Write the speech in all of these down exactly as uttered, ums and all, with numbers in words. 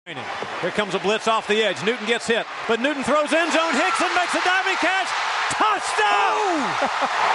Here comes a blitz off the edge. Newton gets hit, but Newton throws end zone. Hickson makes a diving catch. Touchdown!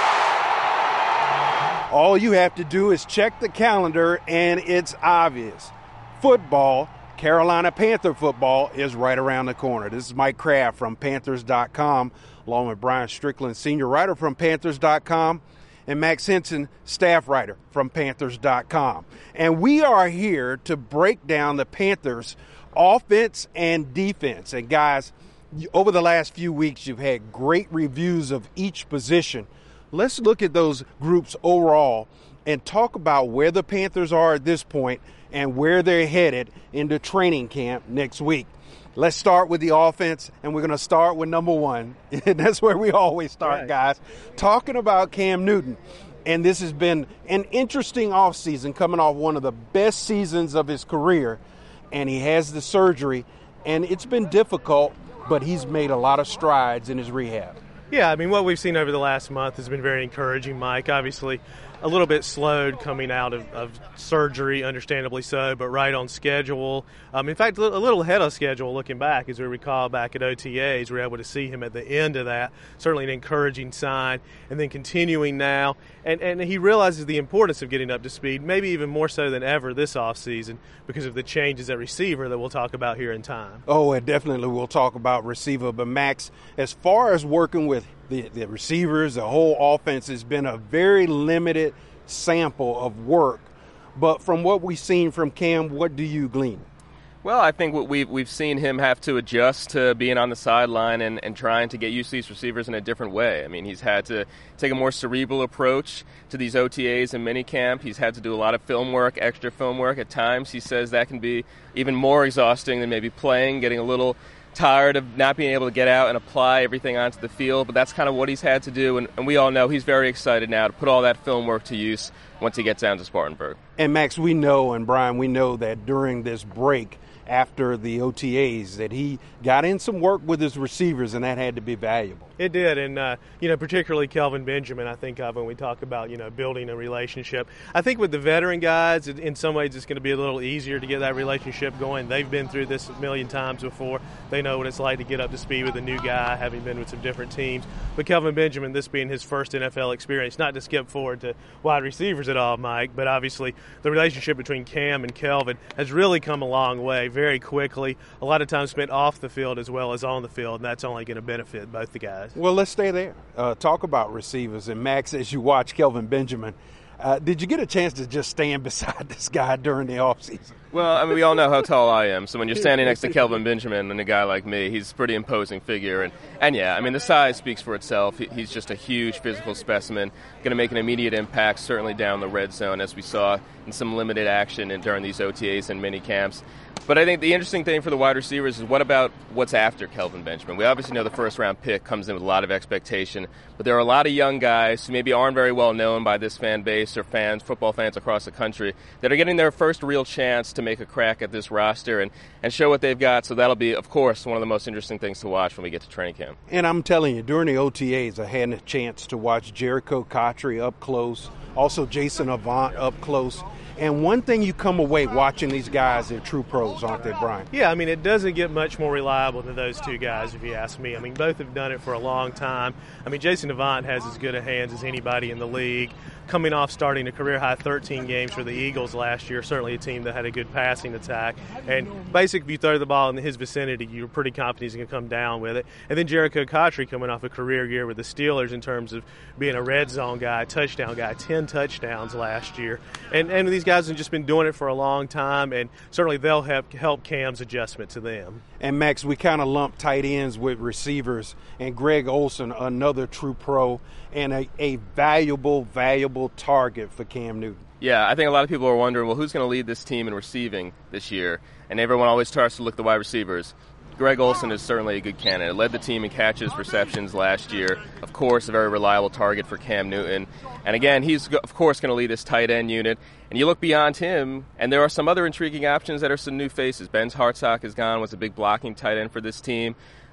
All you have to do is check the calendar, and it's obvious. Football, Carolina Panther football, is right around the corner. This is Mike Kraft from Panthers dot com, along with Brian Strickland, senior writer from Panthers dot com, and Max Henson, staff writer from Panthers dot com. And we are here to break down the Panthers' offense and defense. And guys, over the last few weeks, you've had great reviews of each position. Let's look at those groups overall and talk about where the Panthers are at this point and where they're headed into training camp next week. Let's start with the offense, and we're going to start with number one. And that's where we always start, right, guys. Talking about Cam Newton. And this has been an interesting offseason, coming off one of the best seasons of his career. And he has the surgery, and it's been difficult, but he's made a lot of strides in his rehab. Yeah, I mean, what we've seen over the last month has been very encouraging, Mike. Obviously, a little bit slowed coming out of, of surgery, understandably so, but right on schedule. Um, in fact, a little ahead of schedule looking back, as we recall back at O T As. We were able to see him at the end of that. Certainly an encouraging sign. And then continuing now. And, and he realizes the importance of getting up to speed, maybe even more so than ever this offseason because of the changes at receiver that we'll talk about here in time. Oh, and definitely we'll talk about receiver. But, Max, as far as working with the, the receivers, the whole offense has been a very limited sample of work. But from what we've seen from Cam, what do you glean? Well, I think what we've, we've seen him have to adjust to being on the sideline and, and trying to get used to these receivers in a different way. I mean, he's had to take a more cerebral approach to these O T As and minicamp. He's had to do a lot of film work, extra film work. At times, he says that can be even more exhausting than maybe playing, getting a little tired of not being able to get out and apply everything onto the field. But that's kind of what he's had to do, and, and we all know he's very excited now to put all that film work to use once he gets down to Spartanburg. And, Max, we know, and Brian, we know that during this break after the O T As that he got in some work with his receivers, and that had to be valuable. It did, and, uh, you know, particularly Kelvin Benjamin, I think of when we talk about, you know, building a relationship. I think with the veteran guys, in some ways it's going to be a little easier to get that relationship going. They've been through this a million times before. They know what it's like to get up to speed with a new guy, having been with some different teams. But Kelvin Benjamin, this being his first N F L experience, not to skip forward to wide receivers at all, Mike, but obviously the relationship between Cam and Kelvin has really come a long way very quickly. A lot of time spent off the field as well as on the field, and that's only going to benefit both the guys. Well, let's stay there. Uh, talk about receivers. And, Max, as you watch Kelvin Benjamin, uh, did you get a chance to just stand beside this guy during the offseason? Well, I mean, we all know how tall I am, so when you're standing next to Kelvin Benjamin and a guy like me, he's a pretty imposing figure. And, and yeah, I mean, the size speaks for itself. He, he's just a huge physical specimen, going to make an immediate impact, certainly down the red zone, as we saw in some limited action in, during these O T As and mini camps. But I think the interesting thing for the wide receivers is what about what's after Kelvin Benjamin? We obviously know the first-round pick comes in with a lot of expectation, but there are a lot of young guys who maybe aren't very well known by this fan base or fans, football fans across the country, that are getting their first real chance to make a crack at this roster and, and show what they've got. So that'll be, of course, one of the most interesting things to watch when we get to training camp. And I'm telling you, during the O T As, I had a chance to watch Jericho Cotchery up close, also Jason Avant up close. And one thing you come away watching these guys, they're true pros, aren't they, Brian? Yeah, I mean, it doesn't get much more reliable than those two guys, if you ask me. I mean, both have done it for a long time. I mean, Jason Avant has as good a hands as anybody in the league. Coming off starting a career-high thirteen games for the Eagles last year, certainly a team that had a good passing attack. And basically, if you throw the ball in his vicinity, you're pretty confident he's going to come down with it. And then Jericho Cotchery coming off a career year with the Steelers in terms of being a red zone guy, touchdown guy, ten touchdowns last year. And and these guys have just been doing it for a long time, and certainly they'll help, help Cam's adjustment to them. And, Max, we kind of lump tight ends with receivers, and Greg Olsen, another true pro, and a, a valuable, valuable target for Cam Newton. Yeah, I think a lot of people are wondering, well, who's going to lead this team in receiving this year? And everyone always starts to look at the wide receivers. Greg Olsen is certainly a good candidate. Led the team in catches, receptions last year. Of course, a very reliable target for Cam Newton. And again, he's, of course, going to lead this tight end unit. And you look beyond him, and there are some other intriguing options that are some new faces. Ben Hartsock is gone, was a big blocking tight end for this team.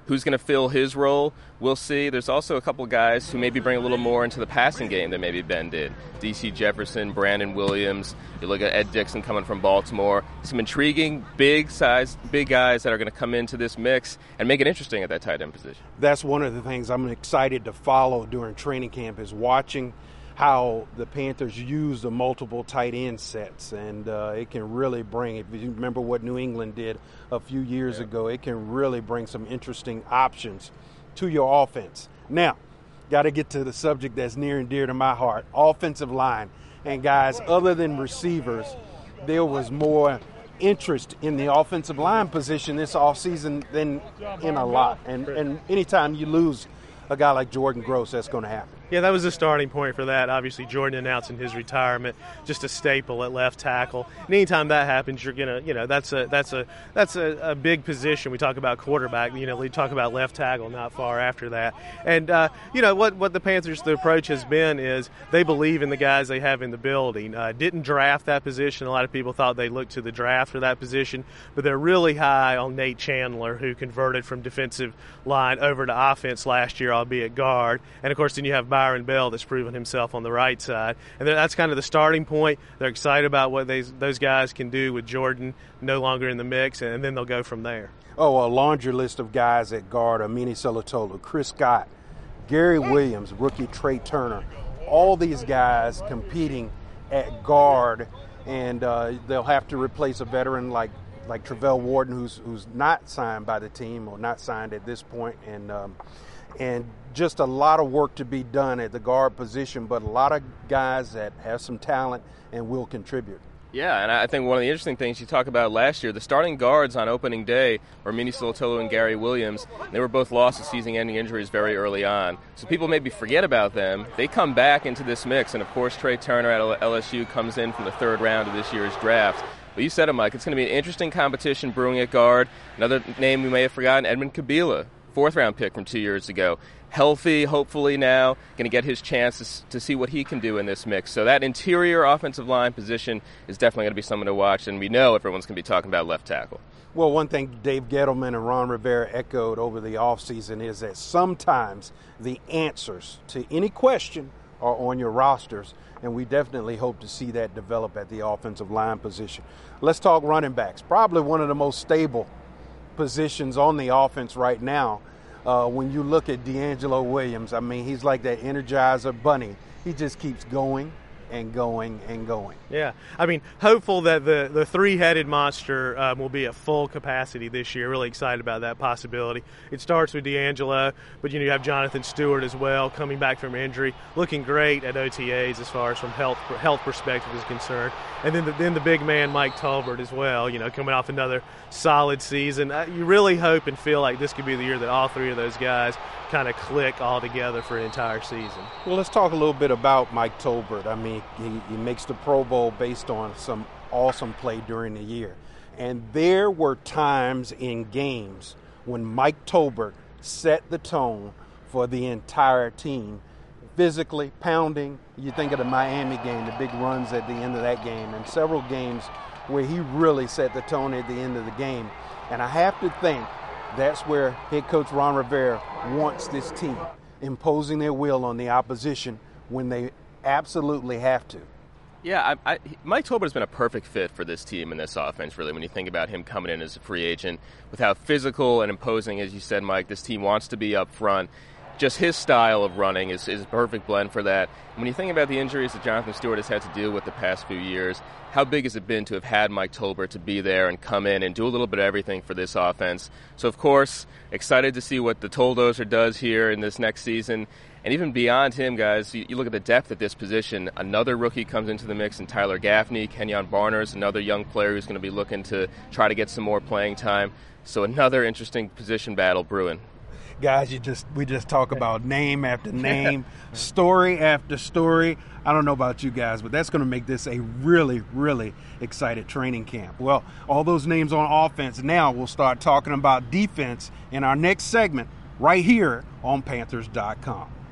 Who's going to fill his role? We'll see. There's also a couple guys who maybe bring a little more into the passing game than maybe Ben did. D C Jefferson, Brandon Williams. You look at Ed Dixon coming from Baltimore. Some intriguing, big size, big guys that are going to come into this mix and make it interesting at that tight end position. That's one of the things I'm excited to follow during training camp is watching how the Panthers use the multiple tight end sets, and uh, it can really bring, if you remember what New England did a few years yeah. ago, it can really bring some interesting options to your offense. Now, got to get to the subject that's near and dear to my heart, offensive line. And guys, other than receivers, there was more interest in the offensive line position this offseason than in a lot. And, and anytime you lose a guy like Jordan Gross, that's going to happen. Yeah, that was the starting point for that. Obviously, Jordan announcing his retirement, just a staple at left tackle. And anytime that happens, you're gonna, you know, that's a that's a that's a, a big position. We talk about quarterback, you know, we talk about left tackle not far after that. And uh, you know what what the Panthers, the approach has been is they believe in the guys they have in the building. Uh, didn't draft that position. A lot of people thought they looked to the draft for that position, but they're really high on Nate Chandler, who converted from defensive line over to offense last year, albeit guard. And of course, then you have Byron Bell that's proven himself on the right side. And that's kind of the starting point. They're excited about what they, those guys can do with Jordan no longer in the mix, and then they'll go from there. Oh, a laundry list of guys at guard: Amini Solotolu, Chris Scott, Gary Williams, rookie Trey Turner. All these guys competing at guard, and uh, they'll have to replace a veteran like like Travell Warden, who's who's not signed by the team or not signed at this point, and um, and just a lot of work to be done at the guard position, but a lot of guys that have some talent and will contribute. Yeah, and I think one of the interesting things you talked about last year, the starting guards on opening day were Amini Solotolu and Gary Williams. They were both lost to season-ending injuries very early on. So people maybe forget about them. They come back into this mix, and of course Trey Turner at L S U comes in from the third round of this year's draft. But you said it, Mike, it's going to be an interesting competition brewing at guard. Another name we may have forgotten, Edmund Kabila, fourth-round pick from two years ago. Healthy, hopefully now, going to get his chance to, to see what he can do in this mix. So that interior offensive line position is definitely going to be someone to watch, and we know everyone's going to be talking about left tackle. Well, one thing Dave Gettleman and Ron Rivera echoed over the offseason is that sometimes the answers to any question are on your rosters, and we definitely hope to see that develop at the offensive line position. Let's talk running backs. Probably one of the most stable positions on the offense right now. Uh, when you look at D'Angelo Williams, I mean, he's like that Energizer bunny. He just keeps going and going and going. Yeah, I mean, hopeful that the, the three-headed monster um, will be at full capacity this year. Really excited about that possibility. It starts with D'Angelo, but you know you have Jonathan Stewart as well, coming back from injury, looking great at O T As as far as from health health perspective is concerned. And then the, then the big man Mike Tolbert as well, you know, coming off another solid season. Uh, you really hope and feel like this could be the year that all three of those guys kind of click all together for an entire season. Well, let's talk a little bit about Mike Tolbert. I mean, he, he makes the Pro Bowl based on some awesome play during the year. And there were times in games when Mike Tolbert set the tone for the entire team, physically pounding. You think of the Miami game, the big runs at the end of that game, and several games where he really set the tone at the end of the game. And I have to think that's where head coach Ron Rivera wants this team, imposing their will on the opposition when they absolutely have to. Yeah, I, I, Mike Tolbert has been a perfect fit for this team and this offense, really, when you think about him coming in as a free agent, with how physical and imposing, as you said, Mike, this team wants to be up front. Just his style of running is, is a perfect blend for that. When you think about the injuries that Jonathan Stewart has had to deal with the past few years, how big has it been to have had Mike Tolbert to be there and come in and do a little bit of everything for this offense? So, of course, excited to see what the Toldozer does here in this next season. And even beyond him, guys, you, you look at the depth at this position. Another rookie comes into the mix in Tyler Gaffney. Kenyon Barner's another young player who's going to be looking to try to get some more playing time. So another interesting position battle brewing. Guys, you just we just talk about name after name, story after story. I don't know about you guys, but that's going to make this a really, really excited training camp. Well, all those names on offense. Now we'll start talking about defense in our next segment right here on Panthers dot com.